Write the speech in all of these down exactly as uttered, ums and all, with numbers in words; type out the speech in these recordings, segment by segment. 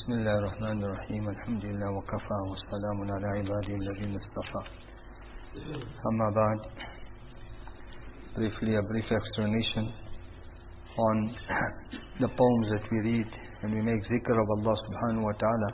بسم الله الرحمن الرحيم الحمد لله وكفى والسلام على عباده الذين اصطفى أما بعد. Briefly, a brief explanation on the poems that we read and we make zikr of Allah subhanahu wa ta'ala.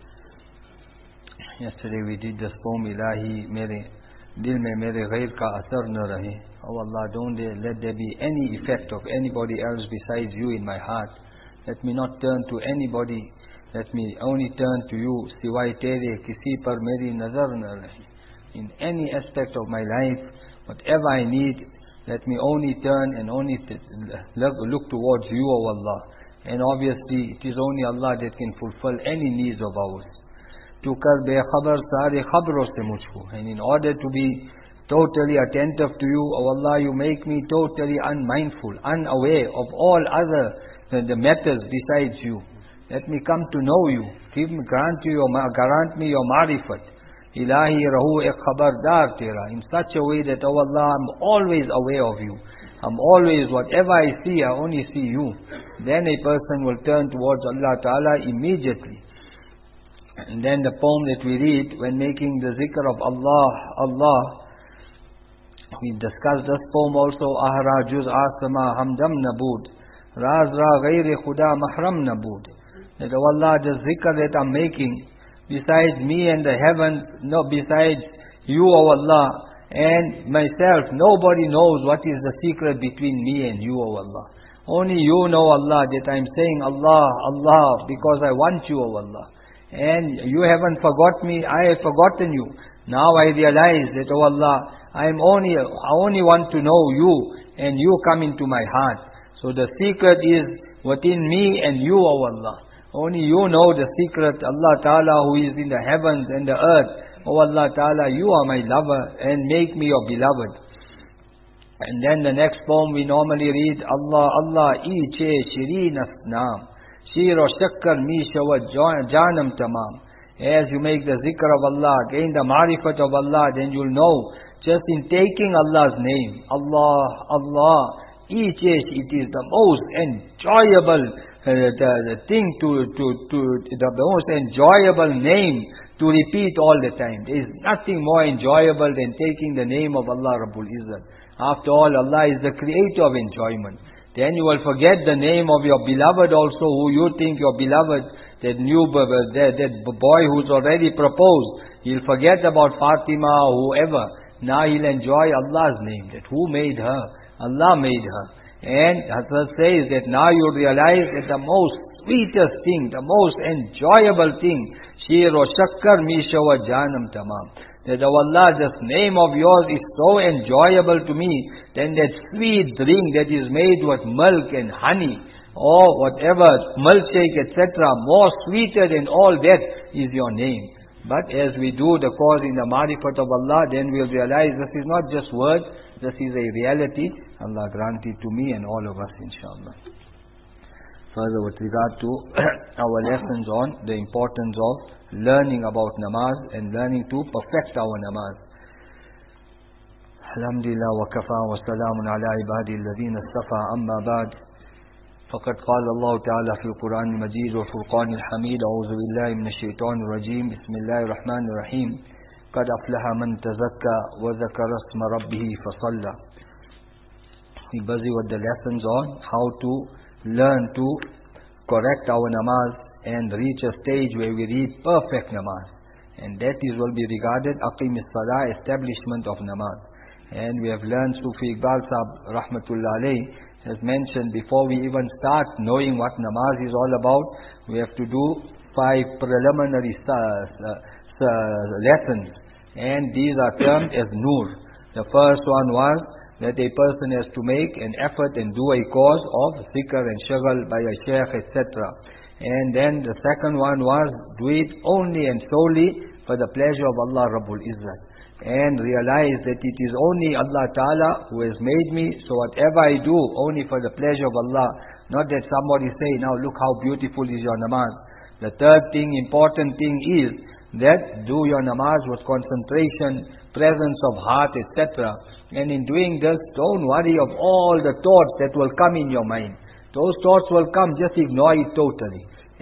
Yesterday we did this poem, Ilahi mere dil mein mere ghair ka asar na rahe. Oh Allah, don't let there be any effect of anybody else besides you in my heart. Let me not turn to anybody. Let me only turn to you. Siwai tere kisi par meri nazar na rahi. In any aspect of my life, whatever I need, let me only turn and only look towards you, O Allah. And obviously, it is only Allah that can fulfill any needs of ours. Tu kar be khabar sare khabron se mujhko. And in order to be totally attentive to you, O Allah, you make me totally unmindful, unaware of all other the matters besides you. Let me come to know you. Give me, grant you your, grant me your marifat. Ilahi rahu ek khabardar tera. In such a way that, oh Allah, I'm always aware of you. I'm always, whatever I see, I only see you. Then a person will turn towards Allah Ta'ala immediately. And then the poem that we read when making the zikr of Allah, Allah, we discussed this poem also. Ahra juz asama hamdam nabud. Raz ra ghair khuda mahram nabud. That, oh Allah, the zikr that I'm making, besides me and the heavens, no, besides you, O Allah, and myself, nobody knows what is the secret between me and you, O Allah. Only you know, Allah, that I'm saying Allah, Allah, because I want you, O Allah. And you haven't forgot me, I have forgotten you. Now I realize that, O Allah, I am only, I only want to know you, and you come into my heart. So the secret is within me and you, O Allah. Only you know the secret, Allah Ta'ala, who is in the heavens and the earth. Oh Allah Ta'ala, you are my lover and make me your beloved. And then the next poem we normally read, Allah, Allah, iche shireen asnam. Shir o shakkar mi shawad janam tamam. As you make the zikr of Allah, gain the marifat of Allah, then you'll know, just in taking Allah's name, Allah, Allah, iche, it is the most enjoyable Uh, the, the thing to, to, to the most enjoyable name to repeat all the time. There is nothing more enjoyable than taking the name of Allah Rabbul Izzat. After all, Allah is the creator of enjoyment. Then you will forget the name of your beloved also, who you think your beloved, that new that, that boy who's already proposed. He'll forget about Fatima or whoever. Now he'll enjoy Allah's name, that who made her? Allah made her. And Hazrat says that now you realize that the most sweetest thing, the most enjoyable thing, Shir o shakkar misha wa janam tamam. That, oh Allah, this name of yours is so enjoyable to me, then that sweet drink that is made with milk and honey, or whatever, milkshake, et cetera, more sweeter than all that is your name. But as we do the cause in the marifat of Allah, then we'll realize this is not just words, this is a reality. Allah grant it to me and all of us, inshallah. Further, with regard to our lessons on the importance of learning about namaz and learning to perfect our namaz. Alhamdulillah wa kafa wa salamun ala ibadi alladhina istafa amma ba'd. فقد قال الله تعالى في القرآن المجيد والفرقان الحميد أعوذ بالله من الشيطان الرجيم بسم الله الرحمن الرحيم قد أفلح من تزكى وذكر اسم ربه فصلى. We're busy with the lessons on how to learn to correct our namaz and reach a stage where we read perfect namaz. And that is will be regarded aqim as-salah, establishment of namaz. And we have learned, Sufi Iqbal Sahib Rahmatullah Alayh has mentioned, before we even start knowing what namaz is all about, we have to do five preliminary uh, uh, lessons. And these are termed as nur. The first one was that a person has to make an effort and do a cause of zikr and shagal by a shaykh, et cetera. And then the second one was do it only and solely for the pleasure of Allah Rabbul Izzat. And realize that it is only Allah Ta'ala who has made me, so whatever I do, only for the pleasure of Allah. Not that somebody say, now look how beautiful is your namaz. The third thing, important thing is that do your namaz with concentration, presence of heart, et cetera. And in doing this, don't worry of all the thoughts that will come in your mind. Those thoughts will come, just ignore it totally.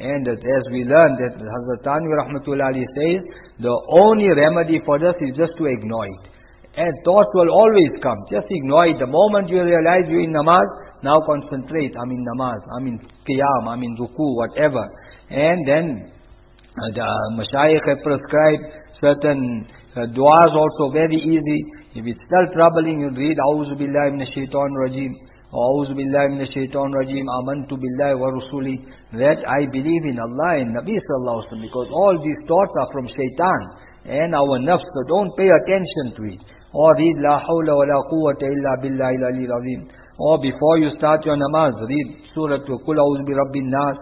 And as we learned that Hazrat Tanvi Rahmatullah Ali says, the only remedy for this is just to ignore it. And thoughts will always come. Just ignore it. The moment you realize you're in namaz, now concentrate. I'm in namaz, I'm in qiyam, I'm in ruku, whatever. And then uh, the Mashayikh have prescribed certain uh, du'as also very easy. If it's still troubling, you read A'udhu Billahi Minash Shaitan Rajim. A'udhu Billahi Minash Shaitan Rajim. Amantu Billahi wa Rasuli. That I believe in Allah and Nabi Sallallahu Alaihi Wasallam. Because all these thoughts are from Shaitan and our nafs. So don't pay attention to it. Or read La hawla wa la quwwata illa billahi al-aliyyil azim. Or before you start your namaz, read Surah Qul A'udhu bi Rabbin Nas.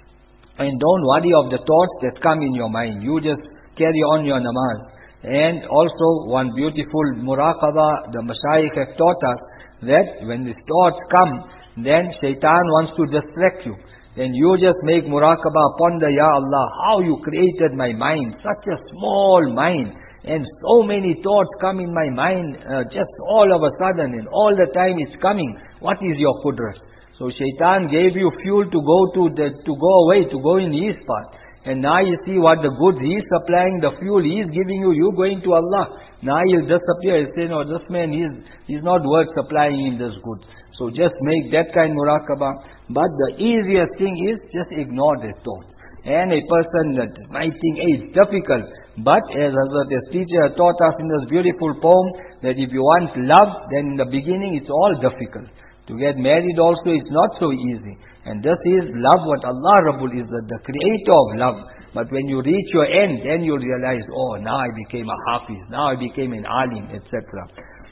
And don't worry of the thoughts that come in your mind. You just carry on your namaz. And also one beautiful muraqabah, the Mashayikh have taught us that when these thoughts come, then Shaitan wants to distract you. Then you just make muraqabah upon the Ya Allah, how you created my mind, such a small mind. And so many thoughts come in my mind, uh, just all of a sudden, and all the time it's coming. What is your qudrat? So Shaitan gave you fuel to go to the, to go away, to go in his path. And now you see what the goods he is supplying, the fuel he is giving you, you going to Allah. Now he'll disappear. He'll say, no, this man, he's, he's not worth supplying him this good. So just make that kind muraqabah. But the easiest thing is just ignore the thought. And a person that might think, hey, it's difficult. But as Hazrat teacher taught us in this beautiful poem, that if you want love, then in the beginning it's all difficult. To get married also it's not so easy. And this is love what Allah Rabbul is the, the creator of love. But when you reach your end, then you'll realize, oh, now I became a hafiz, now I became an alim, et cetera.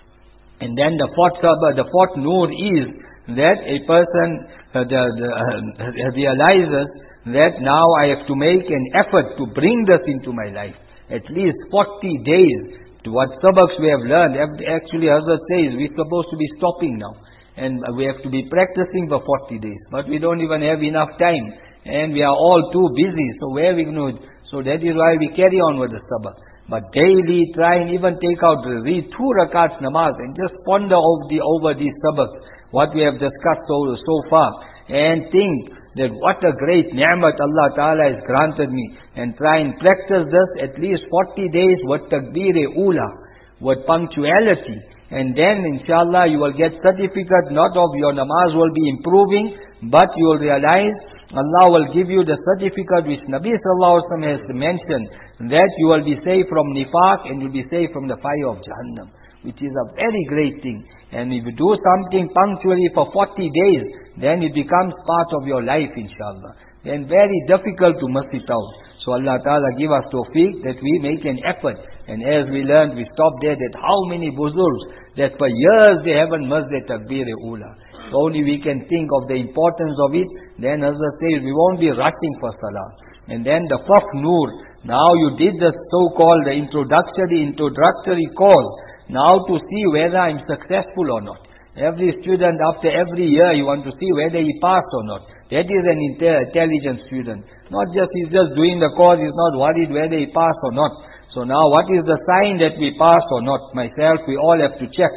And then the fourth sabah, the fourth nur is that a person uh, the, the, uh, realizes that now I have to make an effort to bring this into my life. At least forty days to what sabaks we have learned. Actually, Hazrat says we're supposed to be stopping now. And we have to be practicing for forty days. But we don't even have enough time. And we are all too busy. So where we going to? So that is why we carry on with the sabak. But daily try and even take out, read two rakats namaz and just ponder over, the, over these sabaks, what we have discussed so, so far. And think that what a great ni'mat Allah Ta'ala has granted me. And try and practice this at least forty days with takbir-e-ula, with punctuality. And then inshallah you will get certificate, not of your namaz will be improving, but you will realize Allah will give you the certificate which Nabi Sallallahu Alaihi Wasallam has mentioned, that you will be saved from nifaq and you will be saved from the fire of Jahannam, which is a very great thing. And if you do something punctually for forty days, then it becomes part of your life inshallah. Then very difficult to miss it out. So Allah Ta'ala give us tawfiq that we make an effort. And as we learned, we stopped there, that how many buzurgs that for years they haven't missed their takbir-e-ula. So only we can think of the importance of it. Then Hazrat says, we won't be rushing for salah. And then the first nur, now you did the so-called the introductory, introductory call, now to see whether I'm successful or not. Every student, after every year, you want to see whether he passed or not. That is an intelligent student. Not just he's just doing the course, he's not worried whether he passed or not. So now what is the sign that we pass or not? Myself, we all have to check.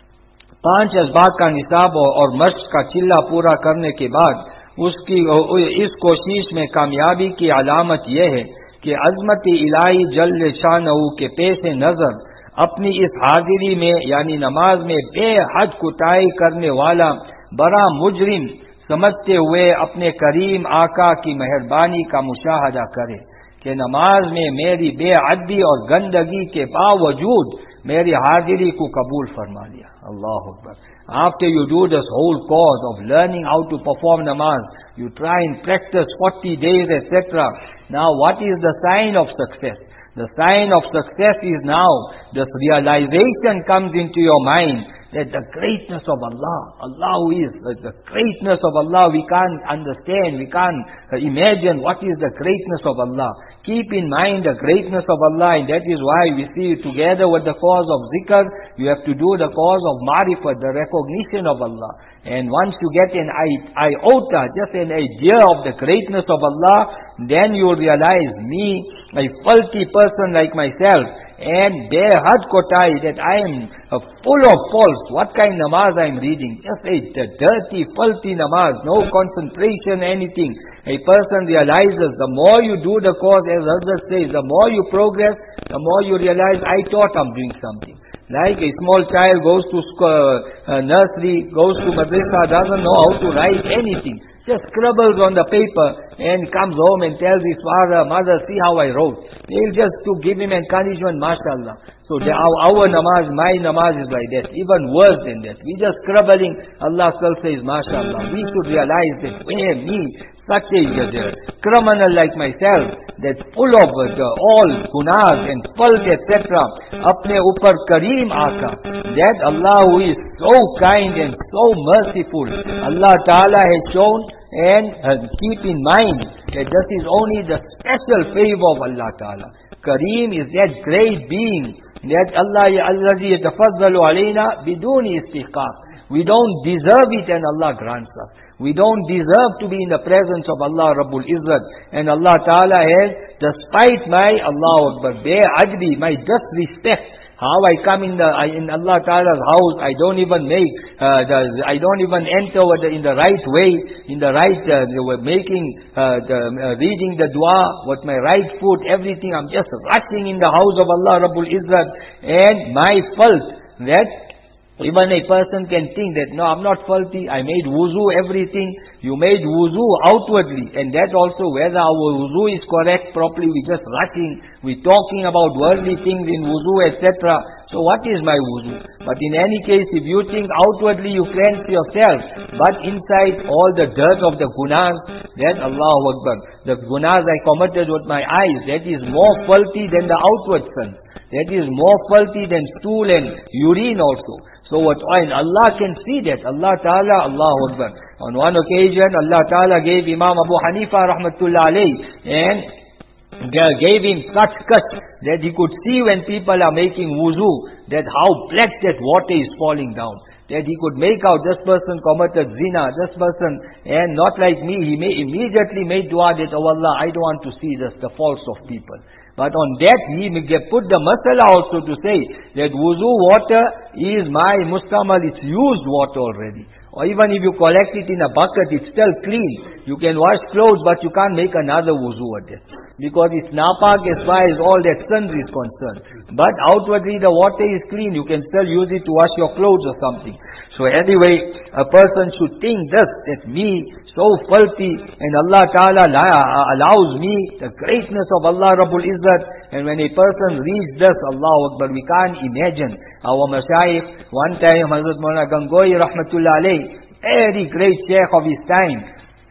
पांच असबाब का निसाब और मश्क का चिल्ला पूरा करने के बाद उसकी इस कोशिश में कामयाबी की अलामत यह है कि अज़मत इलाही जल्ल शानहू के पेश नज़र अपनी इस हाजिरी में यानी नमाज में बेहद कुताही करने वाला बड़ा मुजरिम समझते हुए अपने करीम आका की मेहरबानी का मुशाहदा करे कि नमाज में मेरी बेअदबी और गंदगी के बावजूद मेरी हाजिरी को कबूल फरमा लिया. Allahu Akbar. After you do this whole course of learning how to perform namaz, you try and practice forty days, et cetera. Now what is the sign of success? The sign of success is now this realization comes into your mind that the greatness of Allah, Allah who is, the greatness of Allah, we can't understand, we can't imagine what is the greatness of Allah. Keep in mind the greatness of Allah, and that is why we see together with the cause of zikr, you have to do the cause of marifat, the recognition of Allah. And once you get an iota, just an idea of the greatness of Allah, then you will realize, me, a filthy person like myself, and bare had kotai, that I am uh, full of faults. What kind of namaz I am reading? Just a d- dirty, filthy namaz, no concentration, anything. A person realizes the more you do the course, as Hazrat says, the more you progress, the more you realize, I thought I'm doing something. Like a small child goes to sc- uh, nursery, goes to madrasa, doesn't know how to write anything. Just scribbles on the paper and comes home and tells his father, mother, see how I wrote. They'll just to give him encouragement, mashallah. So the, our, our namaz, my namaz is like that. Even worse than that. We just scribbling, Allah still says, mashallah. We should realize that, hey, me, such a uh, criminal like myself, that's full of uh, all gunas and fault, et cetera. Apne upar kareem aaka. That Allah who is so kind and so merciful, Allah Ta'ala has shown, and uh, keep in mind that this is only the special favor of Allah Ta'ala. Kareem is that great being that Allah Allazi yatafazzalu alayna biduni istihqaq. We don't deserve it and Allah grants us. We don't deserve to be in the presence of Allah Rabbul Izzat. And Allah Ta'ala has, despite my, Allah Akbar, bare ajbi, my disrespect, how I come in the in Allah Ta'ala's house, I don't even make, uh, the, I don't even enter the, in the right way, in the right, uh, making, uh, the, uh, reading the dua with my right foot, everything. I'm just rushing in the house of Allah Rabbul Izzat. And my fault, that even a person can think that, no, I'm not faulty, I made wuzu, everything. You made wuzu outwardly, and that also whether our wuzu is correct properly, we're just rushing, we're talking about worldly things in wuzu, et cetera. So what is my wuzu? But in any case, if you think outwardly you cleanse yourself, but inside all the dirt of the gunas, that Allahu Akbar, the gunas I committed with my eyes, that is more faulty than the outward sin. That is more faulty than stool and urine also. So what, and Allah can see that. Allah Ta'ala, Allahu Akbar. On one occasion, Allah Ta'ala gave Imam Abu Hanifa rahmatullah alayhi, and gave him such cut that he could see when people are making wuzu, that how black that water is falling down. That he could make out this person committed zina, this person, and not like me, he may immediately made dua that, oh Allah, I don't want to see this, the faults of people. But on that, he may put the masala also to say that wuzu water is my mustamal, it's used water already. Or even if you collect it in a bucket, it's still clean. You can wash clothes, but you can't make another wuzu with it. Because it's napak as far as all that sins is concerned. But outwardly the water is clean, you can still use it to wash your clothes or something. So anyway, a person should think this, that me, so filthy, and Allah Ta'ala allows me the greatness of Allah Rabbul Izzat. And when a person reads this, Allahu Akbar, we can't imagine. Our Mashayikh, one time Hazrat Maulana Gangohi Rahmatullah alayhi, very great Shaykh of his time,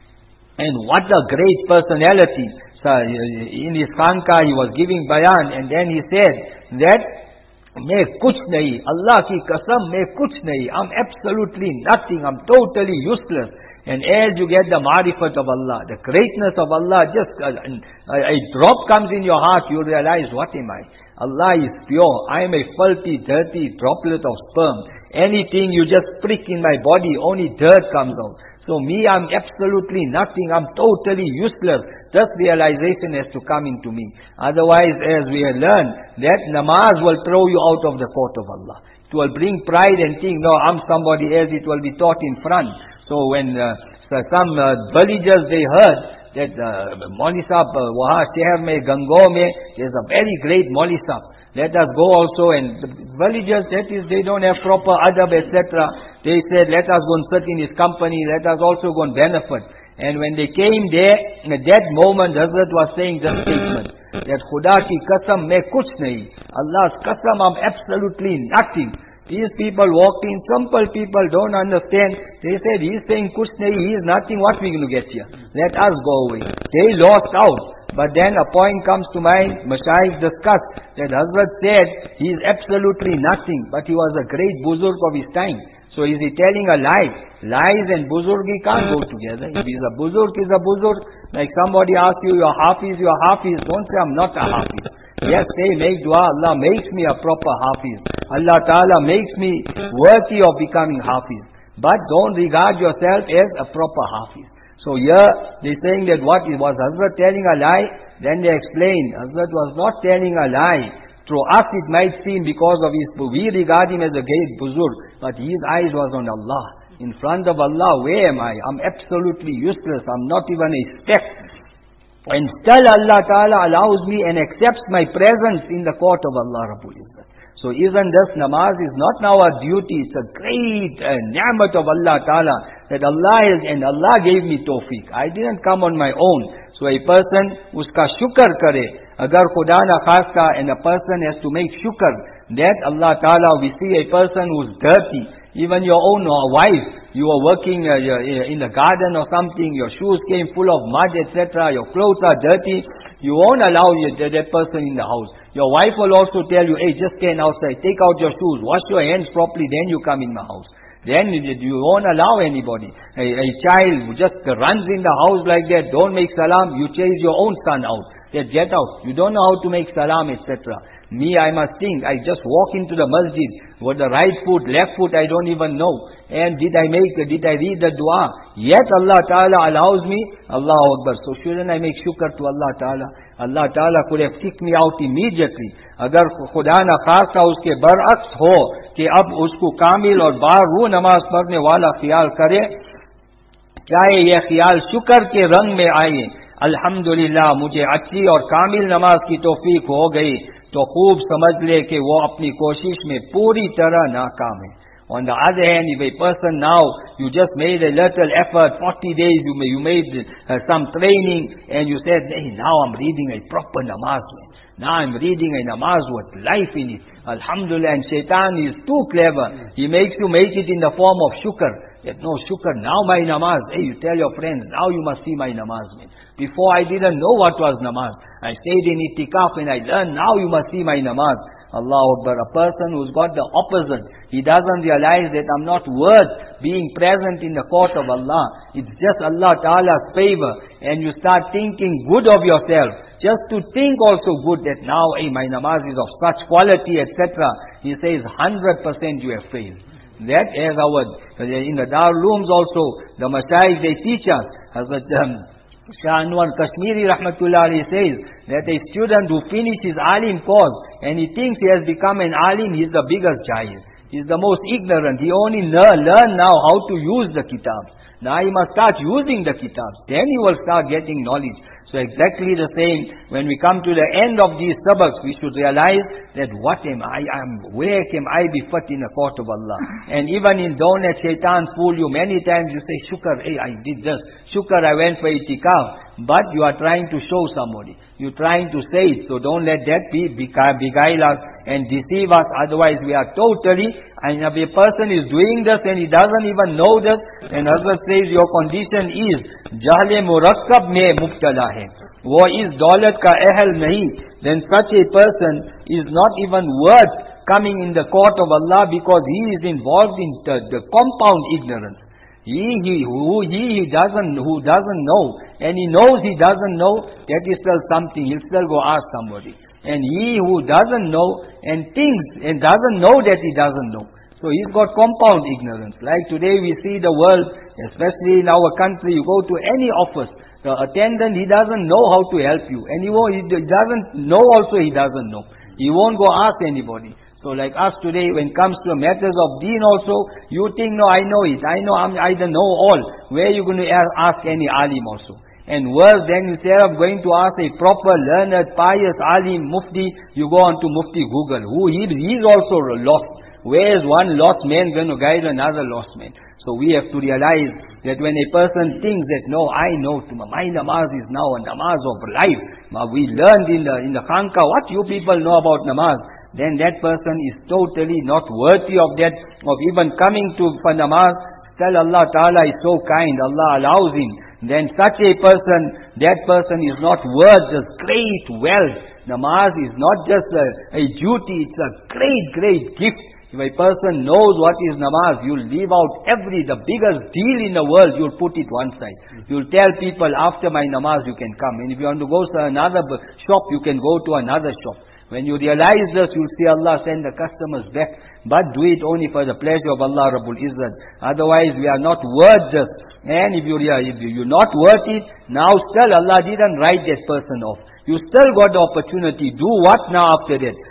and what a great personality. So in his khanka he was giving bayan, and then he said that मैं कुछ नहीं, Allah की कसम मैं कुछ नहीं, I'm absolutely nothing, I'm totally useless. And as you get the marifat of Allah, the greatness of Allah, just a, a, a drop comes in your heart, you realize, what am I? Allah is pure, I am a filthy, dirty droplet of sperm. Anything you just prick in my body, only dirt comes out. So me, I'm absolutely nothing, I'm totally useless. This realization has to come into me. Otherwise, as we have learned, that namaz will throw you out of the court of Allah. It will bring pride and think, no, I'm somebody else, it will be taught in front. So when uh, so some uh, villagers, they heard that uh, Mauli Sahab, uh, waha sheher mein, Gangaon mein, there's a very great Mauli Sahab. Let us go also. And the villagers, that is, they don't have proper adab, et cetera. They said, let us go and sit in his company, let us also go and benefit. And when they came there, at that moment, Hazrat was saying this statement, that Khuda ki qasam mein kuch nahi. Allah's qasam, I'm absolutely nothing. These people walked in, simple people don't understand. They said, he's saying kuch nahi, he's nothing, what we going to get here? Let us go away. They lost out. But then a point comes to mind, Mashayikh discussed, that Hazrat said, he is absolutely nothing, but he was a great buzurg of his time. So is he telling a lie? Lies and buzurgi can't go together. If he's a buzurg, he's a buzurg. Like somebody asks you, you're hafiz, you're hafiz. Don't say, I'm not a hafiz. Yes, say, make dua, Allah makes me a proper hafiz. Allah Ta'ala makes me worthy of becoming hafiz. But don't regard yourself as a proper hafiz. So here, they're saying that what was Hazrat telling a lie? Then they explain, Hazrat was not telling a lie Through us it might seem because of his, we regard him as a great buzurg, but his eyes was on Allah. In front of Allah, where am I? I'm absolutely useless. I'm not even a speck. And still Allah Ta'ala allows me and accepts my presence in the court of Allah Rabbul Izzat. So isn't this namaz is not now a duty, it's a great uh, ni'mat of Allah Ta'ala, that Allah has, and Allah gave me tawfiq. I didn't come on my own. So a person, uska shukr kare, agar khuda na khasta, and a person has to make shukr, that Allah Ta'ala, we see a person who's dirty, even your own wife, you are working uh, in the garden or something, your shoes came full of mud, et cetera, your clothes are dirty, you won't allow that, that person in the house. Your wife will also tell you, hey, just stand outside, take out your shoes, wash your hands properly, then you come in my house. Then you won't allow anybody. A, a child who just runs in the house like that, don't make salam, you chase your own son out. That get out. You don't know how to make salam, et cetera. Me, I must think, I just walk into the masjid, with the right foot, left foot, I don't even know. And did I make, did I read the dua? Yet Allah Ta'ala allows me, Allahu Akbar. So shouldn't I make shukr to Allah Ta'ala? Allah Ta'ala could have kicked me out immediately. Agar khuda na khasta uske baraks ho, कि अब उसको कामिल और बारू नमाज पढ़ने वाला ख्याल करे, चाहे यह ख्याल शुक्र के रंग में आए, अल्हम्दुलिल्लाह मुझे अच्छी और कामिल नमाज की तौफीक हो गई, तो खूब समझ ले कि वो अपनी कोशिश में पूरी तरह नाकाम है. On the other hand, if a person now, you just made a little effort, forty days, you, you made uh, some training, and you said, hey, now I'm reading a proper namaz. Now I'm reading a namaz with life in it. Alhamdulillah, and shaitan is too clever. He makes you make it in the form of shukr. That no shukr, now my namaz. Hey, you tell your friends, now you must see my namaz. Man. Before I didn't know what was namaz. I stayed in itikaf and I learned, now you must see my namaz. Allahu Akbar. A person who's got the opposite, he doesn't realize that I'm not worth being present in the court of Allah. It's just Allah Ta'ala's favor. And you start thinking good of yourself. Just to think also good that now, hey, my namaz is of such quality, et cetera. He says, one hundred percent you have failed. That is our, in the Darul Ulooms also, the Mashayikh, they teach us. Hazrat um, Shah Anwar Kashmiri Rahmatullah alayhi says that a student who finishes alim course and he thinks he has become an alim, he is the biggest jahil. He is the most ignorant. He only learn, learn now how to use the kitabs. Now he must start using the kitabs. Then he will start getting knowledge. So exactly the same, when we come to the end of these sabaks, we should realize that what am I, I am, where can I be fit in the court of Allah? And even in don't let shaitan fool you, many times you say, shukr, hey, I did this. Shukr, I went for itikaf. But you are trying to show somebody. You're trying to say it. So don't let that be beguile us and deceive us. Otherwise we are totally, and if a person is doing this and he doesn't even know this, and Hazrat says your condition is, jahle murakkab mein mubtala hai. Wo is daulat ka ahl nahi. Then such a person is not even worth coming in the court of Allah because he is involved in the, the compound ignorance. He, he, who, he, he doesn't, who doesn't know, and he knows he doesn't know, that is still something, he'll still go ask somebody. And he who doesn't know, and thinks, and doesn't know that he doesn't know. So he's got compound ignorance. Like today we see the world, especially in our country, you go to any office, the attendant, he doesn't know how to help you. And he, won't, he doesn't know also he doesn't know. He won't go ask anybody. So like us today, when it comes to matters of deen also, you think, no, I know it. I know, I'm, I don't know all. Where are you going to ask any alim also? And worse, then instead of going to ask a proper, learned, pious alim, mufti, you go on to Mufti Google. Who he, he's also lost. Where is one lost man going to guide another lost man? So we have to realize that when a person thinks that, no, I know, my namaz is now a namaz of life. We learned in the, in the khanka, what you people know about namaz? Then that person is totally not worthy of that, of even coming to for namaz. Tell Allah Ta'ala is so kind, Allah allows him. Then such a person, that person is not worth this great wealth. Namaz is not just a, a duty, it's a great, great gift. If a person knows what is namaz, you'll leave out every, the biggest deal in the world, you'll put it one side. You'll tell people, after my namaz you can come. And if you want to go to another shop, you can go to another shop. When you realize this, you'll see Allah send the customers back. But do it only for the pleasure of Allah Rabbul Izzat. Otherwise, we are not worth this. And if, you, if you're not worth it, now still Allah didn't write that person off. You still got the opportunity. Do what now after that?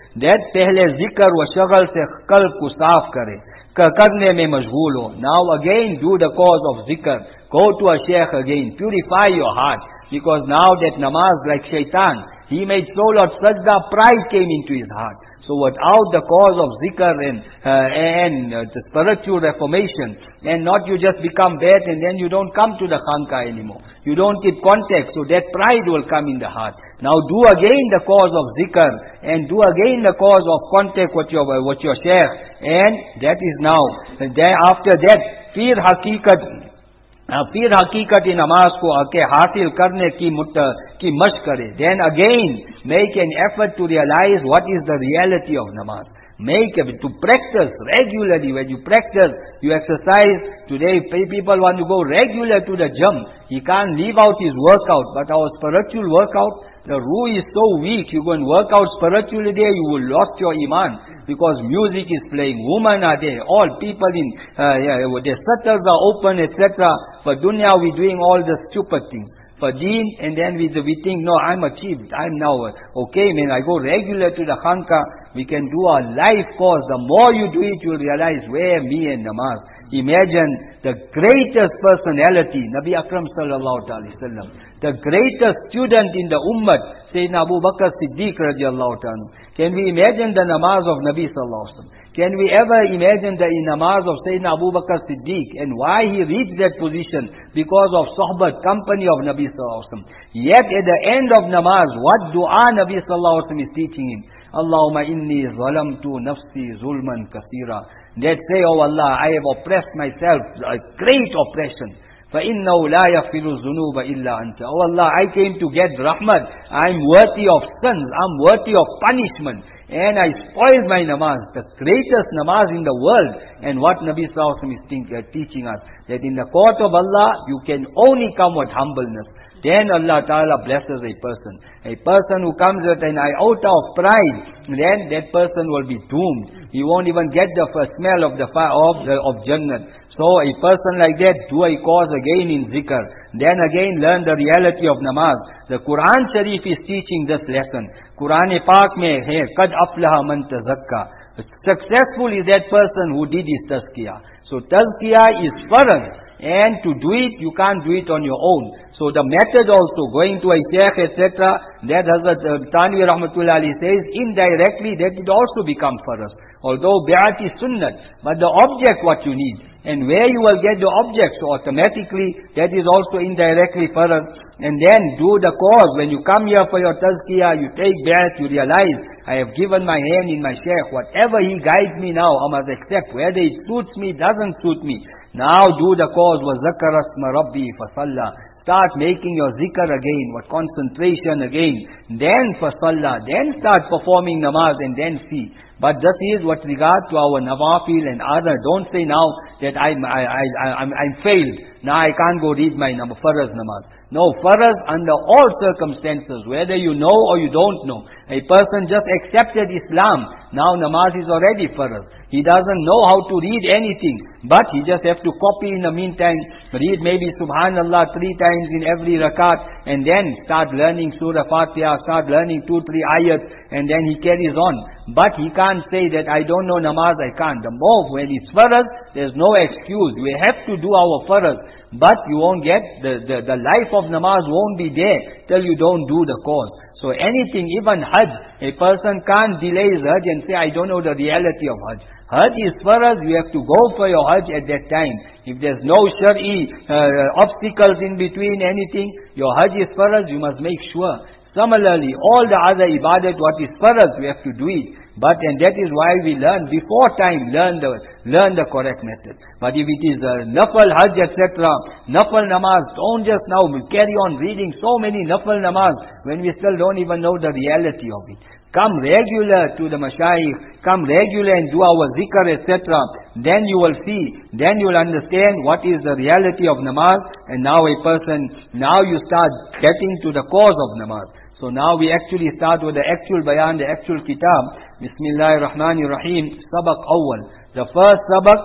that pehle zikr wa shagal se qalb ko saaf kare, karne mein mashghool ho. Now again do the cause of zikr. Go to a sheikh again. Purify your heart. Because now that namaz, like shaitan, he made salat sajda, pride came into his heart. So without the cause of zikr and, uh, and uh, the spiritual reformation, and not you just become bad and then you don't come to the khanka anymore. You don't keep contact, so that pride will come in the heart. Now do again the cause of zikr, and do again the cause of contact with your, with your shaykh, and that is now. And then after that, fir haqiqat, फिर हकीकत नमाज को आके हासिल करने की मुत की मश्क करे. Then again make an effort to realize what is the reality of namaz. Make a, to practice regularly. When you practice, you exercise. Today people want to go regular to the gym. He can't leave out his workout. But our spiritual workout, the ruh is so weak. You go and work out spiritually there, you will lose your iman. Because music is playing, women are there, all people in, uh, yeah, their shutters are open, et cetera. For dunya, we're doing all the stupid things. For deen, and then we, we think, no, I'm achieved, I'm now, okay, man, I go regular to the khanka, we can do our life course. The more you do it, you'll realize where me and namaz. Imagine the greatest personality, Nabi Akram sallallahu alaihi wasallam, the greatest student in the ummah, Sayyidina Abu Bakr Siddiq radiallahu ta'ala. Can we imagine the namaz of Nabi sallallahu alaihi wasallam? Can we ever imagine the namaz of Sayyidina Abu Bakr Siddiq, and why he reached that position? Because of sohbat, company of Nabi sallallahu alaihi wasallam. Yet at the end of namaz, what dua Nabi sallallahu alaihi wasallam is teaching him? Allahumma inni zalamtu nafsi zulman kathira. That say, oh Allah, I have oppressed myself, a great oppression. فَإِنَّهُ لَا يَغْفِرُ الذُّنُوبَ إِلَّا أَنْتَ. Oh Allah, I came to get rahmat. I'm worthy of sins. I'm worthy of punishment. And I spoiled my namaz, the greatest namaz in the world. And what Nabi Sallallahu Alaihi Wasallam is think, uh, teaching us, that in the court of Allah, you can only come with humbleness. Then Allah Ta'ala blesses a person. A person who comes with an iota of pride, then that person will be doomed. He won't even get the first smell of the fire of, the, of Jannah. So a person like that, do a cause again in zikr. Then again learn the reality of namaz. The Quran Sharif is teaching this lesson. Quran Pak mein hai, Qad aflaha man tazakka. Successful is that person who did his tazkiyah. So tazkiyah is farz. And to do it, you can't do it on your own. So the method also, going to a sheikh, et cetera, that Hazrat uh, Tanvi Rahmatullah Ali says, indirectly that it also becomes farz. Although bi'at is sunnat, but the object what you need, and where you will get the object, so automatically that is also indirectly farz. And then do the cause. When you come here for your tazkiyah, you take bi'at, you realize, I have given my hand in my sheikh, whatever he guides me now, I must accept, whether it suits me, doesn't suit me. Now do the cause, وَذَكَرَ اسْمَ رَبِّهِ فَصَلَّى. Start making your zikr again, with concentration again. Then fasalla, then start performing namaz and then see. But this is with regard to our nawafil and other. Don't say now that I'm, I, I, I, I'm, I'm failed. Now I can't go read my nam- faraz namaz. No, faraz under all circumstances, whether you know or you don't know. A person just accepted Islam. Now namaz is already faraz. He doesn't know how to read anything, but he just have to copy in the meantime, read maybe Subhanallah three times in every rakat, and then start learning Surah Fatiha, start learning two, three ayats, and then he carries on. But he can't say that I don't know namaz, I can't. The more when it's faraz, there's no excuse. We have to do our faraz, but you won't get, the, the, the life of namaz won't be there till you don't do the cause. So anything, even Hajj, a person can't delay his Hajj and say, I don't know the reality of Hajj. Hajj is faraz, you have to go for your Hajj at that time. If there's no Shari uh, obstacles in between anything, your Hajj is faraz, you must make sure. Similarly, all the other ibadat, what is faraz, we have to do it. But, and that is why we learn, before time, learn the, learn the correct method. But if it is uh, nafal hajj, et cetera, nafal namaz, don't just now carry on reading so many nafal namaz, when we still don't even know the reality of it. Come regular to the mashayikh, come regular and do our zikr, et cetera. Then you will see, then you will understand what is the reality of namaz, and now a person, now you start getting to the cause of namaz. So now we actually start with the actual bayan, the actual kitab. Bismillahir Rahmanir Rahim, sabak awwal. The first sabak,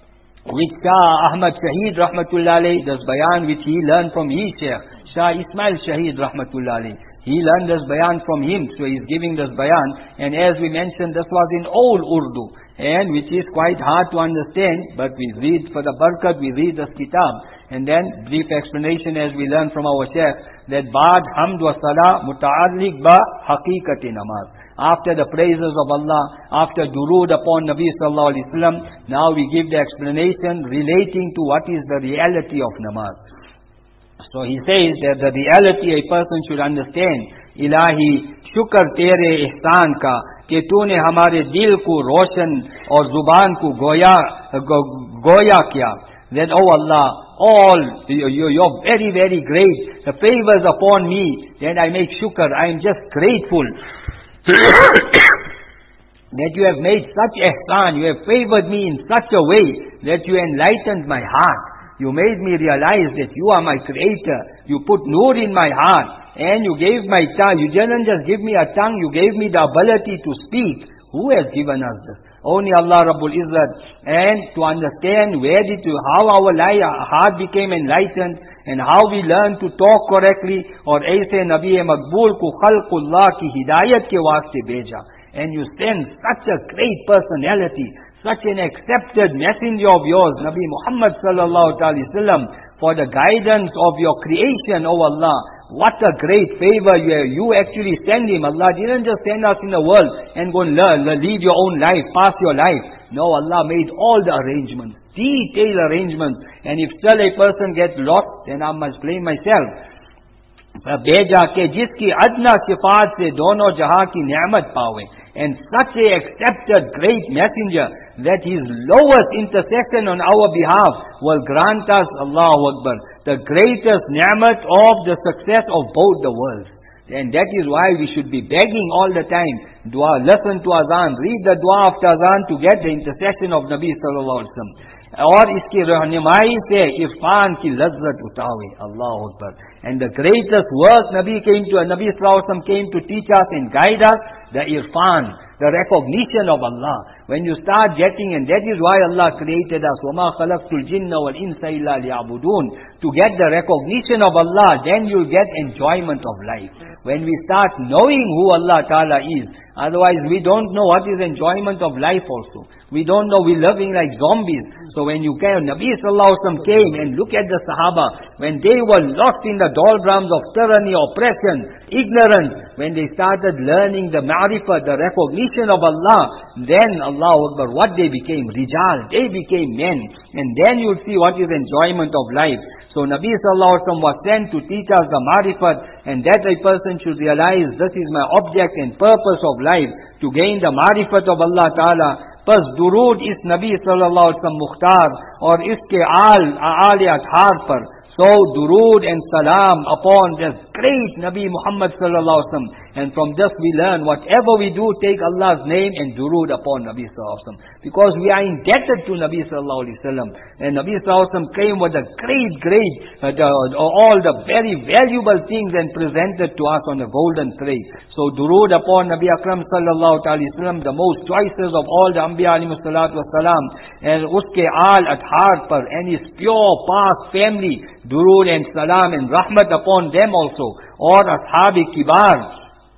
which Shah Ahmad Shaheed Rahmatullah alayhi, this bayan which he learned from his Shaykh, Shah Ismail Shaheed Rahmatullah alayhi. He learned this bayan from him, so he's giving this bayan. And as we mentioned, this was in old Urdu, and which is quite hard to understand, but we read for the barakat, we read this kitab. And then brief explanation as we learn from our Shaykh, that Ba'd hamd wa salah muta'alliq ba haqiqati namaz. After the praises of Allah, after durood upon Nabi sallallahu alaihi wasallam, now we give the explanation relating to what is the reality of namaz. So he says that the reality a person should understand, Ilahi, shukr tere ihsan ka, कि तूने हमारे दिल को रोशन और जुबान को गोया गोया किया. That, oh Allah, all you, you, you're very very great. The favors upon me, that I make shukr. I am just grateful that you have made such ihsan. You have favored me in such a way that you enlightened my heart. You made me realize that you are my creator. You put nur in my heart. And you gave my tongue. You didn't just give me a tongue. You gave me the ability to speak. Who has given us this? Only Allah Rabbul Izzat. And to understand where did you, how our life, heart became enlightened, and how we learn to talk correctly. Or aise Nabi Maqbool ko khalqullah ki hidayat ke waaste beja. And you send such a great personality, such an accepted messenger of yours, Nabi Muhammad sallallahu alaihi wasallam, for the guidance of your creation, O Allah. What a great favor you have. You actually send him. Allah didn't just send us in the world and go and learn, lead your own life, pass your life. No, Allah made all the arrangements, detailed arrangements. And if still a person gets lost, then I must blame myself. भेजा के जिसकी अदना सिफात से दोनों जहां की नेमत पावे. And such a accepted great messenger that his lowest intercession on our behalf will grant us, Allahu Akbar, the greatest ni'mat of the success of both the worlds. And that is why we should be begging all the time. Dua, listen to azan, read the dua after azan to get the intercession of Nabi sallallahu alaihi wasallam. और इसकी रहनुमाई से इरफान की लज्जत उठावे. Allahu Akbar. And the greatest work Nabi came to, Nabi sallallahu alaihi wasallam came to teach us and guide us, the irfan, the recognition of Allah. When you start getting, and that is why Allah created us, وَمَا خَلَقْتُ الْجِنَّ وَالْإِنسَ إِلَّا لِيَعْبُدُونَ. To get the recognition of Allah, then you'll get enjoyment of life. When we start knowing who Allah Ta'ala is, otherwise we don't know what is enjoyment of life also. We don't know, we're living like zombies. So when you came, Nabi sallallahu alaihi wasallam came, and look at the Sahaba, when they were lost in the doldrums of tyranny, oppression, ignorance, when they started learning the ma'rifah, the recognition of Allah, then Allahu Akbar, what they became? Rijal, they became men. And then you'll see what is enjoyment of life. So Nabi sallallahu alaihi wasallam was sent to teach us the ma'rifat, and that a person should realize, this is my object and purpose of life, to gain the ma'rifat of Allah Ta'ala. Pas durood is Nabi sallallahu alaihi wasallam mukhtar, or iske aal, aal athar par. So durood and salam upon this great Nabi Muhammad sallallahu alaihi wasallam. And from this we learn, whatever we do, take Allah's name and durood upon Nabi sallallahu alaihi wasallam. Because we are indebted to Nabi sallallahu alaihi wasallam. And Nabi sallallahu alaihi wasallam came with a great, great, uh, the, all the very valuable things and presented to us on a golden tray. So durood upon Nabi Akram sallallahu alaihi wasallam, the most choices of all the Anbiya alayhi salatu wasalam. And uske aal athar par, and his pure past family, durood and salam and rahmat upon them also. Or ashab-i kibar,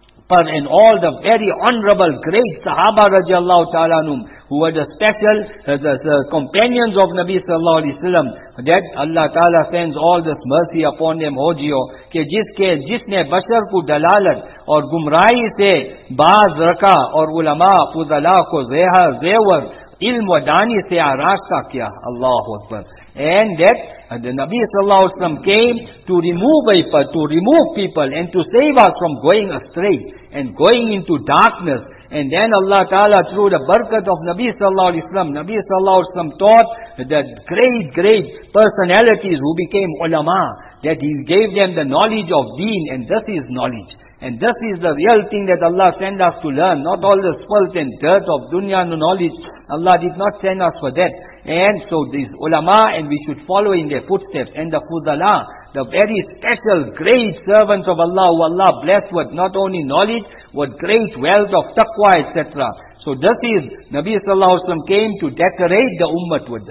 and all the very honorable, great Sahaba radiallahu ta'ala anhum, who were the special uh, the, the companions of Nabi sallallahu alaihi wasallam, that Allah Ta'ala sends all this mercy upon them, ho jiyo, ke jiske, jisne bashar ko dalalat aur gumrahi se baaz raka, aur ulama fudala ko zeha zevar ilm wa dani se arasta kiya. Allahu Akbar. And that uh, the Nabi sallallahu alaihi wasallam came to remove people, to remove people and to save us from going astray and going into darkness. And then Allah Ta'ala, through the barakat of Nabi sallallahu alaihi wasallam, Nabi sallallahu alaihi wasallam taught the great, great personalities who became ulama, that He gave them the knowledge of deen, and this is knowledge. And this is the real thing that Allah sent us to learn, not all the filth and dirt of dunya knowledge. Allah did not send us for that. And so these ulama, and we should follow in their footsteps. And the fudala, the very special, great servants of Allah, who Allah blessed with not only knowledge, with great wealth of taqwa, et cetera. So this is, Nabi sallallahu alaihi wasallam came to decorate the ummah with this.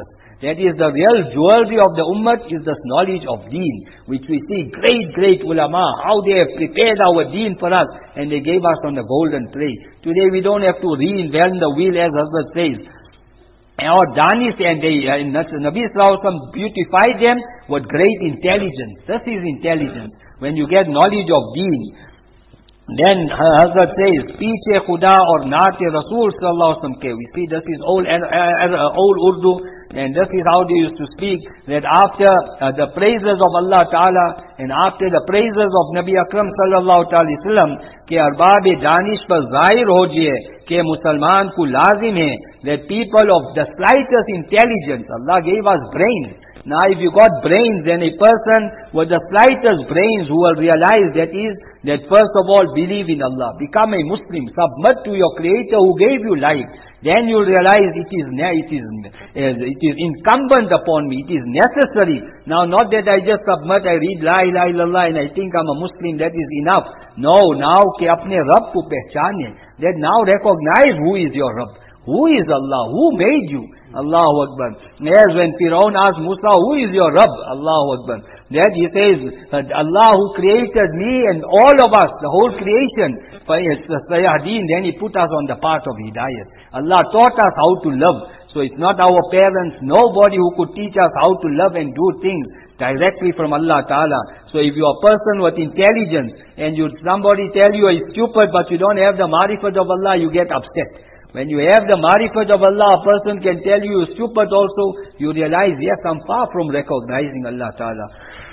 That is the real jewelry of the ummah, is this knowledge of deen, which we see great, great ulama, how they have prepared our deen for us, and they gave us on the golden tray. Today we don't have to reinvent the wheel, as Hazrat says. Our danis, and they, uh, Nabi Sallallahu Alaihi Wasallam beautified them with great intelligence. This is intelligence. When you get knowledge of deen, then Hazrat says, Piche Khuda or Naate Rasul Sallallahu Alaihi Wasallam ke. We see this is old, uh, uh, old Urdu, and this is how they used to speak, that after uh, the praises of Allah Ta'ala, and after the praises of Nabi Akram Sallallahu Alaihi Wasallam, ke arbab danish par zahir ho jiye, ke Musalman ku lazim hai, that people of the slightest intelligence, Allah gave us brains. Now if you got brains, then a person with the slightest brains who will realize that is, that first of all believe in Allah, become a Muslim, submit to your Creator who gave you life. Then you'll realize it is, it is, it is incumbent upon me, it is necessary. Now not that I just submit, I read La ilaha illallah and I think I'm a Muslim, that is enough. No, now ke apne Rabb ko pehchane, that now recognize who is your Rabb. Who is Allah? Who made you? Allahu Akbar. As when Firaun asked Musa, who is your Rabb? Allahu Akbar. That he says, Allah who created me and all of us, the whole creation, Sayyadeen, then he put us on the path of Hidayat. Allah taught us how to love. So it's not our parents, nobody who could teach us how to love and do things directly from Allah Ta'ala. So if you are a person with intelligence and you somebody tell you are stupid but you don't have the marifat of Allah, you get upset. When you have the marifat of Allah, a person can tell you you're stupid also, you realize, yes, I'm far from recognizing Allah Ta'ala.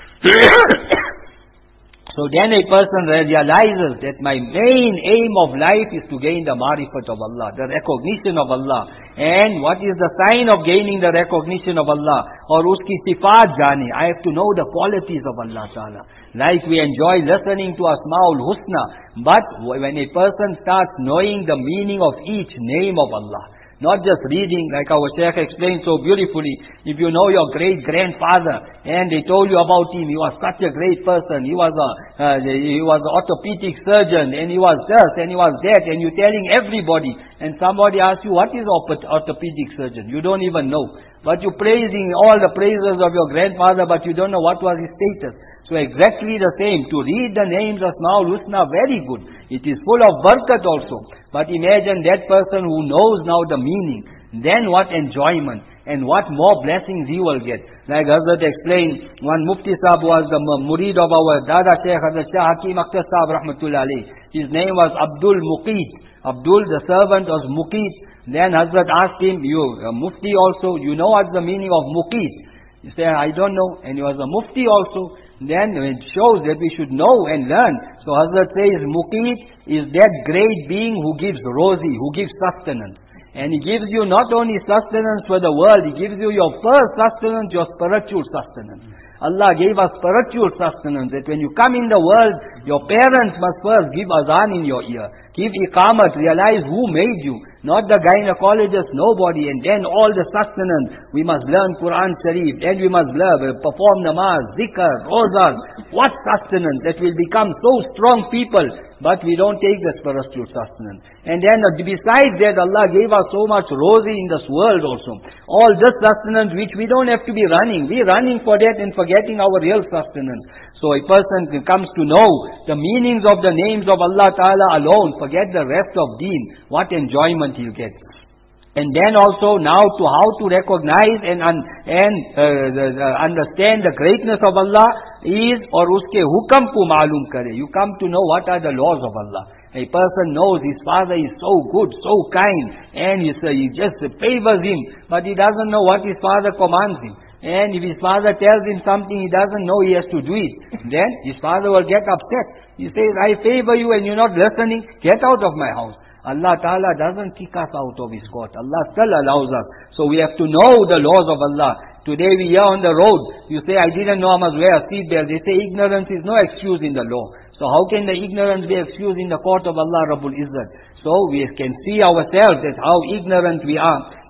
So then a person realizes that my main aim of life is to gain the marifat of Allah, the recognition of Allah. And what is the sign of gaining the recognition of Allah? Or uski sifat jane. I have to know the qualities of Allah Ta'ala. Like we enjoy listening to Asma'ul Husna. But when a person starts knowing the meaning of each name of Allah, not just reading, like our Shaykh explained so beautifully. If you know your great-grandfather, and they told you about him, he was such a great person, he was a, uh, he was an orthopedic surgeon, and he was this, and he was that, and you're telling everybody, and somebody asks you, what is an orthopedic surgeon? You don't even know. But you're praising all the praises of your grandfather, but you don't know what was his status. So exactly the same. To read the names of Asma'ul Husna, very good. It is full of barakat also. But imagine that person who knows now the meaning. Then what enjoyment and what more blessings he will get. Like Hazrat explained, one Mufti Sahib was the murid of our Dada Shaykh Hazrat Shah Hakim Akhtar Sahib Rahmatullah Alayhi. His name was Abdul Muqeet. Abdul, the servant, was Muqeet. Then Hazrat asked him, you, a Mufti also, you know what's the meaning of Muqeet? He said, I don't know. And he was a Mufti also. Then it shows that we should know and learn. So Hazrat says, Muqeet is that great being who gives rozi, who gives sustenance. And he gives you not only sustenance for the world, he gives you your first sustenance, your spiritual sustenance. Allah gave us spiritual sustenance, that when you come in the world, your parents must first give azan in your ear. Give iqamat, realize who made you. Not the gynecologist, nobody. And then all the sustenance. We must learn Quran Sharif. Then we must learn, perform namaz, zikr, rozas. What sustenance? That will become so strong people. But we don't take the spiritual sustenance. And then uh, besides that, Allah gave us so much rosy in this world also. All this sustenance which we don't have to be running. We're running for that and forgetting our real sustenance. So a person comes to know the meanings of the names of Allah Ta'ala alone, forget the rest of deen, what enjoyment he'll get. And then also now to how to recognize and un, and uh, the, the understand the greatness of Allah is, or uske hukam ko maloom kare. You come to know what are the laws of Allah. A person knows his father is so good, so kind, and he, uh, he just favors him, but he doesn't know what his father commands him. And if his father tells him something he doesn't know, he has to do it. Then his father will get upset. He says, I favor you and you're not listening, get out of my house. Allah Ta'ala doesn't kick us out of His court. Allah still allows us. So we have to know the laws of Allah. Today we hear on the road, you say, I didn't know I must wear a seatbelt. They say ignorance is no excuse in the law. So how can the ignorance be excused in the court of Allah Rabbul Izzat? So we can see ourselves that how ignorant we are.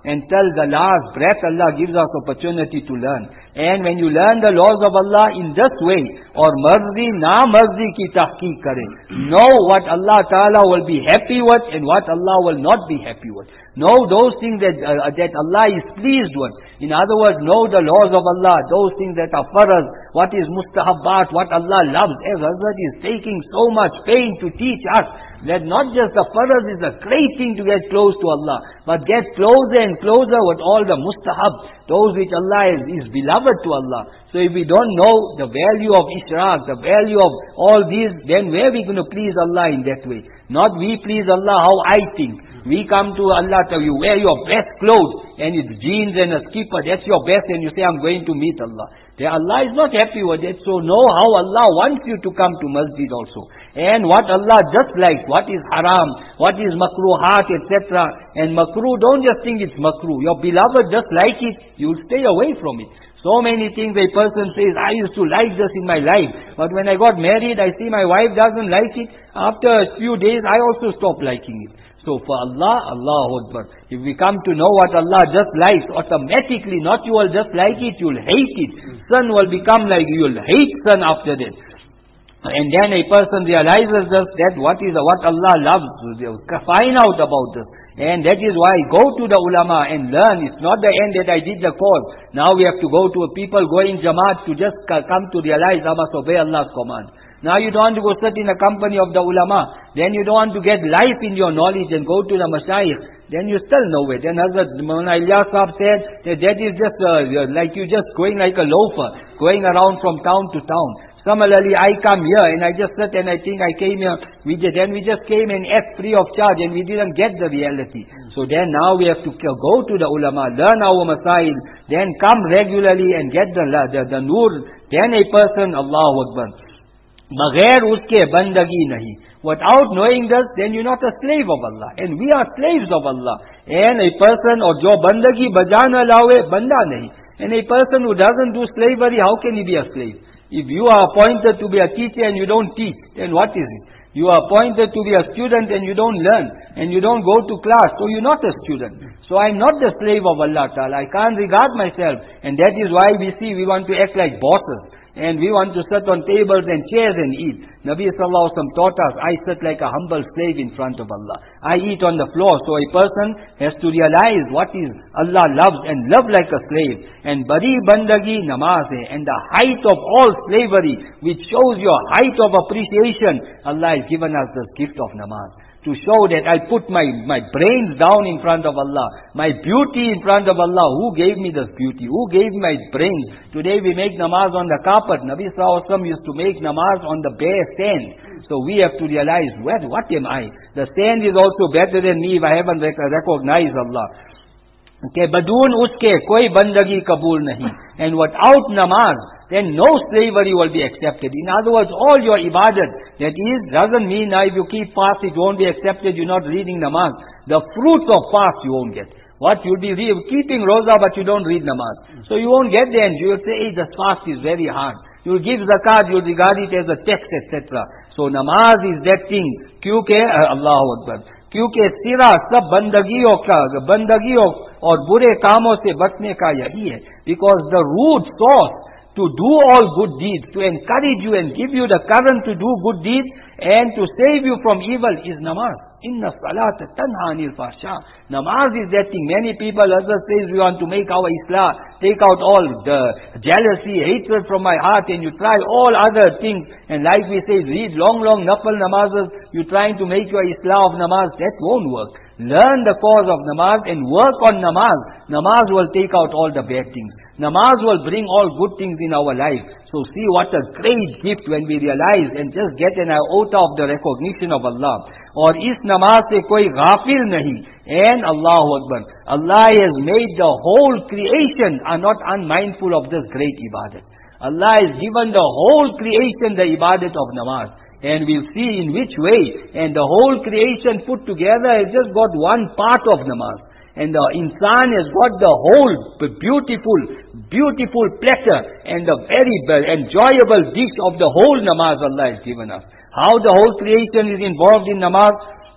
until the last breath Allah gives us opportunity to learn. And when you learn the laws of Allah in this way, or marzi na marzi ki tahqiq kare, know what Allah Ta'ala will be happy with and what Allah will not be happy with. Know those things that uh, that Allah is pleased with. In other words, know the laws of Allah, those things that are faraz, what is mustahabbat, what Allah loves. As Hazrat is taking so much pain to teach us that not just the faraz is a great thing to get close to Allah, but get closer and closer with all the mustahab, those which Allah is, is beloved to Allah. So if we don't know the value of ishraq, the value of all these, then where are we going to please Allah in that way? Not we please Allah how I think. We come to Allah, to you wear your best clothes, and it's jeans and a skipper, that's your best, and you say, I'm going to meet Allah. Then Allah is not happy with that, so know how Allah wants you to come to masjid also. And what Allah just likes, what is haram, what is makruhat, et cetera. And makruh, don't just think it's makruh. Your beloved just like it, you'll stay away from it. So many things a person says, I used to like this in my life, but when I got married, I see my wife doesn't like it. After a few days, I also stopped liking it. So for Allah, Allahu Akbar. If we come to know what Allah just likes, automatically, not you will just like it, you'll hate it. Sun will become like you, you'll hate sun after that. And then a person realizes this, that what is what Allah loves, find out about this. And that is why go to the ulama and learn. It's not the end that I did the cause. Now we have to go to a people going Jamaat to just come to realize I must obey Allah's command. Now you don't want to go sit in the company of the ulama. Then you don't want to get life in your knowledge and go to the mashayikh. Then you still know it. Then Hazrat Maulana Ilyas Sahab said that that is just uh, like you just going like a loafer, going around from town to town. Similarly, I come here and I just sit and I think I came here. We did, then we just came and ate free of charge and we didn't get the reality. So then now we have to go to the ulama, learn our masail, then come regularly and get the the, the nur. Then a person, Allahu Akbar. Baghair uske bandagi nahi. Without knowing this, then you're not a slave of Allah. And we are slaves of Allah. And a person or jo bandagi bajana lawe, banda nahi. And a person who doesn't do slavery, how can he be a slave? If you are appointed to be a teacher and you don't teach, then what is it? You are appointed to be a student and you don't learn, and you don't go to class, so you're not a student. So I'm not the slave of Allah Ta'ala. I can't regard myself. And that is why we see we want to act like bosses. And we want to sit on tables and chairs and eat. Nabi Sallallahu Alaihi Wasallam taught us, I sit like a humble slave in front of Allah. I eat on the floor. So a person has to realize what is Allah loves and love like a slave. And bari bandagi namaz hai. And the height of all slavery, which shows your height of appreciation, Allah has given us this gift of namaz. To show that I put my, my brains down in front of Allah, my beauty in front of Allah. Who gave me this beauty? Who gave me my brains? Today we make namaz on the carpet. Nabi Sallallahu Alaihi Wasallam used to make namaz on the bare sand. So we have to realize, what, what am I? The sand is also better than me if I haven't recognized Allah. Okay, badoon uske koi bandagi kabul nahi. And without namaz, then no slavery will be accepted. In other words, all your ibadat, that is, doesn't mean now if you keep fast, it won't be accepted, you're not reading namaz. The fruits of fast you won't get. What you'll be keeping roza, but you don't read namaz. So you won't get there, and you will say, hey, the fast is very hard. You'll give zakat, you'll regard it as a tax, et cetera. So namaz is that thing. Kyunke, Allahu Akbar. क्योंकि सिरा सब बंदगियों का बंदगियों और बुरे कामों से बचने का यही है. Because the root source to do all good deeds, to encourage you and give you the current to do good deeds and to save you from evil is namaz. Inna salata tanha anil fahsha. Namaz is that thing. Many people, others says, we want to make our Islah, take out all the jealousy, hatred from my heart, and you try all other things. And like we say, read long, long nafal namazes, you're trying to make your Islah of namaz. That won't work. Learn the cause of namaz and work on namaz. Namaz will take out all the bad things. Namaz will bring all good things in our life. So see what a great gift when we realize and just get an iota of the recognition of Allah. Or is namaz se koi ghafil nahi. And Allahu Akbar. Allah has made the whole creation are not unmindful of this great ibadat. Allah has given the whole creation the ibadat of namaz. And we'll see in which way. And the whole creation put together has just got one part of namaz. And the insan has got the whole beautiful, beautiful platter and the very enjoyable dish of the whole namaz Allah has given us. How the whole creation is involved in namaz?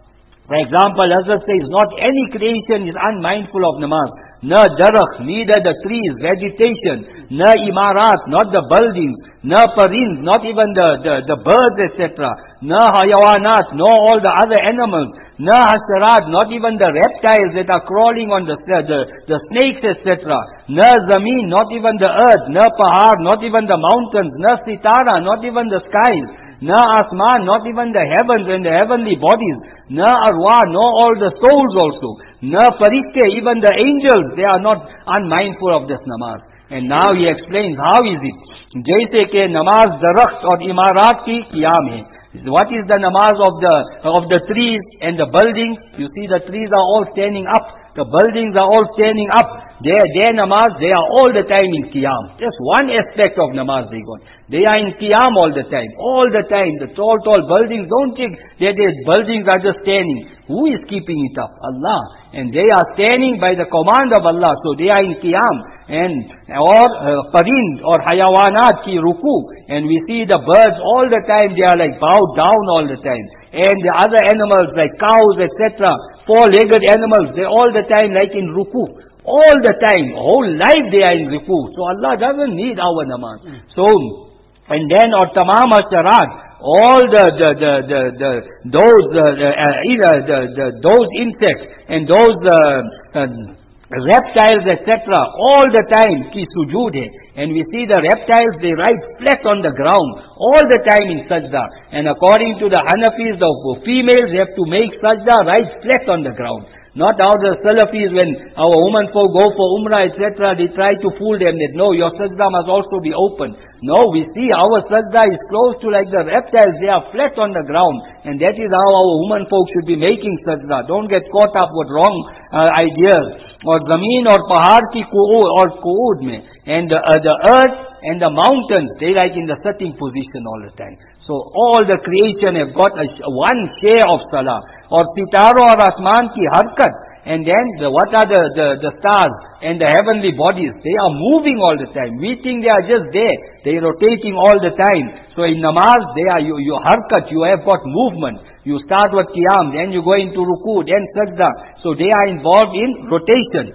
For example, Hazrat says, not any creation is unmindful of namaz. Na darakh, neither the trees, vegetation, na imarat, not the buildings, na parins, not even the, the, the birds, et cetera. Na hayawanat, no all the other animals. Na hasarat, not even the reptiles that are crawling on the, the, the snakes, et cetera. Na zameen, not even the earth. Na pahar, not even the mountains. Na sitara, not even the skies. Na asman, not even the heavens and the heavenly bodies. Na arwah, no all the souls also. Na farishte, even the angels, they are not unmindful of this namaz. And now he explains how is it. Jaise ke namaz darakht or imarat ki qiyam hai. What is the namaz of the of the trees and the buildings? You see the trees are all standing up. The buildings are all standing up. Their, their namaz, they are all the time in qiyam. Just one aspect of namaz they got. They are in qiyam all the time. All the time. The tall, tall buildings, don't think that the buildings are just standing. Who is keeping it up? Allah. And they are standing by the command of Allah. So they are in qiyam. And, or uh, parind, or hayawanat ki ruku. And we see the birds all the time, they are like bowed down all the time. And the other animals like cows, et cetera, four-legged animals, they all the time like in ruku. All the time, whole life they are in ruku. So Allah doesn't need our namaz. So, and then or tamam asharat, all the the the the, the those uh, uh, either the, the those insects and those uh, uh, reptiles, et cetera, all the time ki sujood hai. And we see the reptiles, they ride flat on the ground all the time in sajda. And according to the Hanafis, the females have to make sajda ride flat on the ground. Not how the Salafis, when our women folk go for Umrah, et cetera, they try to fool them that no, your sajda must also be open. No, we see our sajda is close to like the reptiles, they are flat on the ground. And that is how our women folk should be making sajda. Don't get caught up with wrong uh, ideas. Or zameen or pahar ki ku'ud or ku'ud mein. And the, uh, the earth and the mountains, they like in the sitting position all the time. So all the creation have got a, one share of salah. Or sitaro or asman ki harkat. And then the, what are the, the, the stars and the heavenly bodies? They are moving all the time. We think they are just there. They are rotating all the time. So in namaz, they are, you, you harkat, you have got movement. You start with qiyam, then you go into ruku, then sajda. So they are involved in rotation.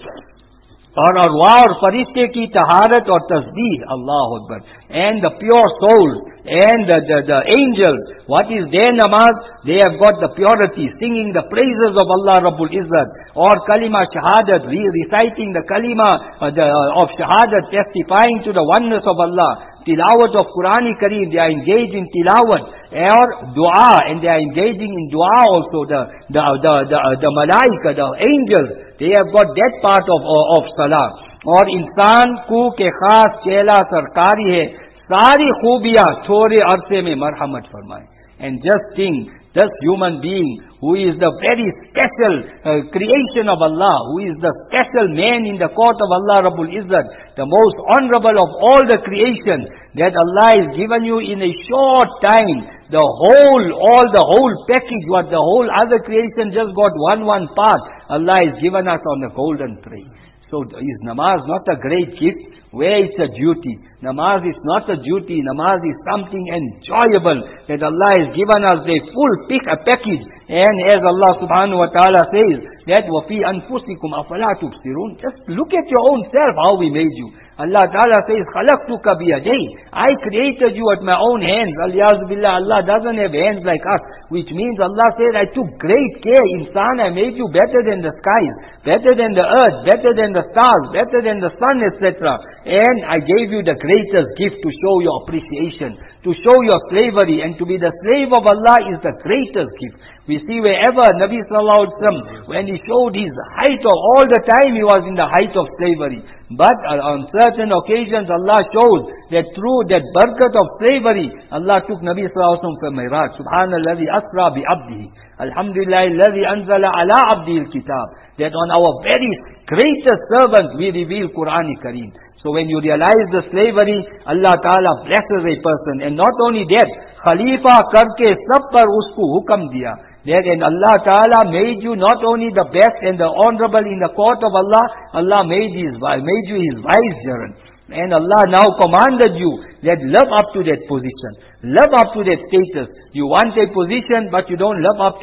Or arwah or farishte ki taharat or tasdeed, Allahu Akbar. And the pure souls and the, the, the angels, what is their namaz? They have got the purity, singing the praises of Allah Rabbul Izzat. Or kalima shahadat, re reciting the kalima uh, the, uh, of shahadat, testifying to the oneness of Allah. Tilawat of Qur'ani Kareem, they are engaged in tilawat. Or dua, and they are engaging in dua also. The, the, the, the, uh, the malaika, the angels, they have got that part of, of, of salah. Or insan ku ke khas chela sarkari hai, sari khubiya thore arse mein marhamat farmaye. And just think, this human being who is the very special uh, creation of Allah, who is the special man in the court of Allah Rabbul Izzat, the most honorable of all the creation, that Allah has given you in a short time, the whole, all the whole package, what the whole other creation just got one, one part, Allah has given us on the golden tray. So is namaz not a great gift? Where it's a duty. Namaz is not a duty. Namaz is something enjoyable that Allah has given us a full pick, a package. And as Allah subhanahu wa ta'ala says, that وَفِي أَنفُسِكُمْ أَفَلَا تُبْصِرُونَ. Just look at your own self, how we made you. Allah Ta'ala says, خَلَقْتُكَ بِيَدَيْ. I created you at my own hands. Al-Yaz Billah, Allah doesn't have hands like us. Which means Allah says, I took great care. Insan, I made you better than the skies, better than the earth, better than the stars, better than the sun, et cetera. And I gave you the greatest gift to show your appreciation, to show your slavery, and to be the slave of Allah is the greatest gift. We see wherever Nabi Sallallahu Alaihi Wasallam, when he showed his height of all the time, he was in the height of slavery. But on certain occasions, Allah shows that through that barakat of slavery, Allah took Nabi Sallallahu Alaihi Wasallam for Mi'raj. Subhanalladhi asra bi abdihi. Alhamdulillah, alladhi anzala ala abdihi al-kitab. That on our very greatest servant, we reveal Qur'ani Kareem. So when you realize the slavery, Allah Ta'ala blesses a person. And not only that, Khalifa karke sab par usko hukam diya. That and Allah Ta'ala made you not only the best and the honorable in the court of Allah, Allah made, his, made you His vicegerent. And Allah now commanded you that live up to that position. Live up to that status. You want a position but you don't live up to it.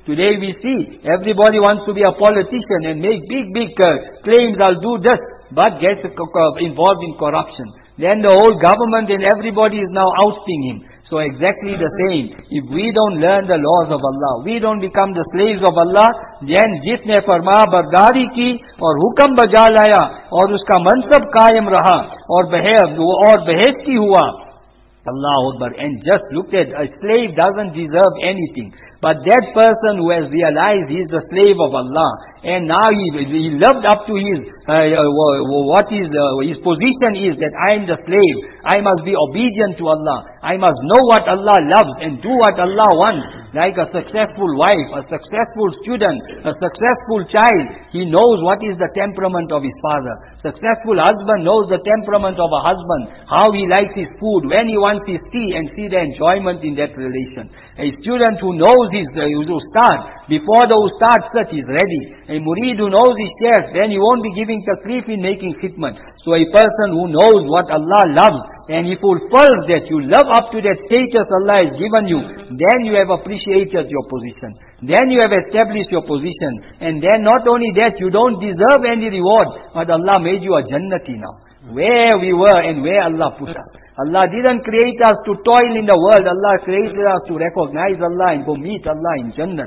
Today we see everybody wants to be a politician and make big, big uh, claims, I'll do this, but gets involved in corruption. Then the whole government and everybody is now ousting him. So exactly the same. If we don't learn the laws of Allah, we don't become the slaves of Allah, then जिसने फरमा बरदारी की और हुक्म बजा लाया और उसका मनसब कायम रहा और बहे और बेहेस्ती हुआ, Allahu Akbar, and just looked at, a slave doesn't deserve anything. But that person who has realized he is the slave of Allah, and now he, he lived up to his, uh, what is, uh, his position is that I am the slave, I must be obedient to Allah, I must know what Allah loves and do what Allah wants. Like a successful wife, a successful student, a successful child, he knows what is the temperament of his father. Successful husband knows the temperament of a husband, how he likes his food, when he wants his tea, and see the enjoyment in that relation. A student who knows his uh, ustad, before the ustad sits, he's ready. A murid who knows his shaykh, then he won't be giving taklif in making khidmat. So a person who knows what Allah loves, and he fulfills that, you live up to that status Allah has given you, then you have appreciated your position. Then you have established your position. And then not only that, you don't deserve any reward, but Allah made you a Jannati now. Where we were and where Allah put us. Allah didn't create us to toil in the world. Allah created us to recognize Allah and go meet Allah in Jannah.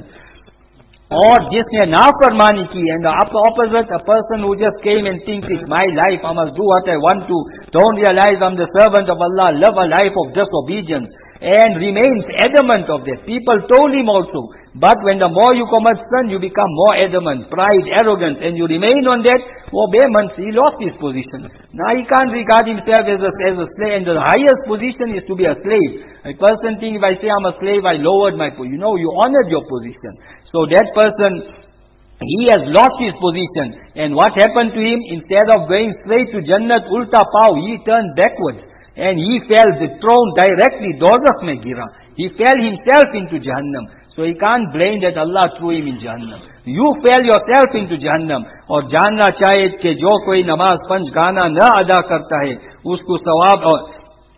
Or जिसने नाफरमानी की, and the opposite, a person who just came and thinks it's my life, I must do what I want to, don't realize I'm the servant of Allah, live a life of disobedience, and remains adamant of that. People told him also, but when the more you commit sin, you become more adamant, pride, arrogance, and you remain on that, obeyment, he lost his position. Now he can't regard himself as a, as a slave, and the highest position is to be a slave. A person thinks, if I say I'm a slave, I lowered my position. You know, you honored your position. So that person, he has lost his position. And what happened to him? Instead of going straight to Jannat, ulta pav, he turned backwards. And he fell thrown directly, dozakh mein gira. He fell himself into Jahannam. So he can't blame that Allah threw him in Jahannam. You fell yourself into Jahannam. और जानना चाहे कि जो कोई नमाज पंच गाना न अदा करता है, उसको सवाब, और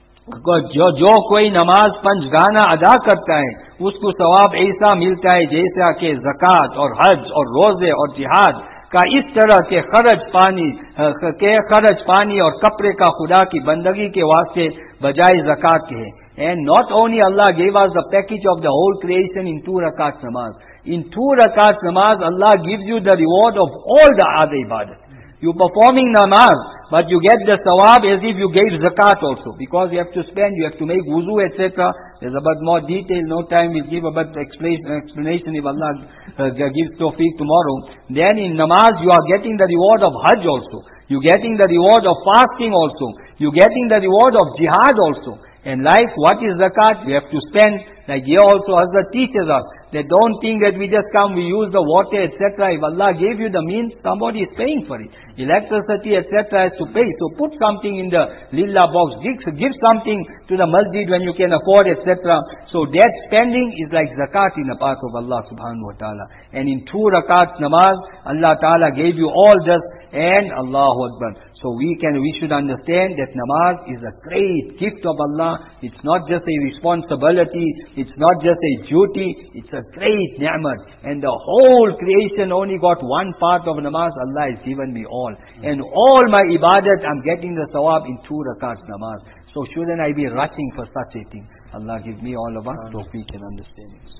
जो जो कोई नमाज पंच गाना अदा करता है, उसको सवाब ऐसा मिलता है जैसा कि ज़कात और हज और रोजे और जिहाद का इस तरह के खर्च पानी के खर्च पानी और कपड़े का खुदा की बंदगी के वास्ते बजाय ज़कात के है. And not only Allah gave us the package of the whole creation in two rakat namaz. In two rakat namaz, Allah gives you the reward of all the other ibadat. You're performing namaz, but you get the sawab as if you gave zakat also. Because you have to spend, you have to make wuzu, et cetera. There's a bit more detail, no time, we'll give a bit explanation if Allah uh, gives tawfiq tomorrow. Then in namaz, you are getting the reward of hajj also. You're getting the reward of fasting also. You're getting the reward of jihad also. And like, what is zakat? We have to spend. Like here also, Hazrat teaches us that don't think that we just come, we use the water, et cetera. If Allah gave you the means, somebody is paying for it. Electricity, et cetera has to pay. So put something in the lillah box. Give, give something to the masjid when you can afford, et cetera. So that spending is like zakat in the path of Allah subhanahu wa ta'ala. And in two rakat namaz, Allah ta'ala gave you all this, and Allahu Akbar. So we can, we should understand that namaz is a great gift of Allah. It's not just a responsibility. It's not just a duty. It's a great ni'mat. And the whole creation only got one part of namaz. Allah has given me all. And all my ibadat, I'm getting the sawab in two rakat namaz. So shouldn't I be rushing for such a thing? Allah give me all of us tawfiq and understanding.